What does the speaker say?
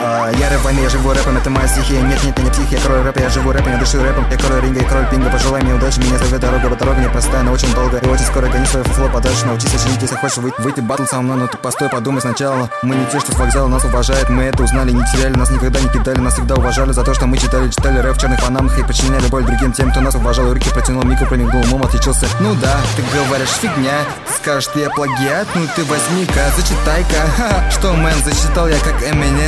Я рэп войны, я живу рэпом, это моя стихия. Нет, я не псих, я крою рэп, я живу рэпом, я дышу рэпом. Я крою ринга, я крою пинга, пожелай мне удачи. Меня зовет дорога, дорога непростая, но очень долго. И очень скоро гони свой флоу подальше. Научись очевидеть, если хочешь выйти батл со мной. Но ты постой, подумай сначала. Мы не те, что с вокзала нас уважают. Мы это узнали, не теряли, нас никогда не кидали. Нас всегда уважали за то, что мы читали рэп в черных панамах. И причиняли боль другим тем, кто нас уважал. Руки протянул, микро промигнул, умом отличился. Ну да, ты говоришь фигня. Ты скажешь, что я плагиат, ну ты возьми-ка, зачитай-ка. Что, мэн, зачитал я как Эминем.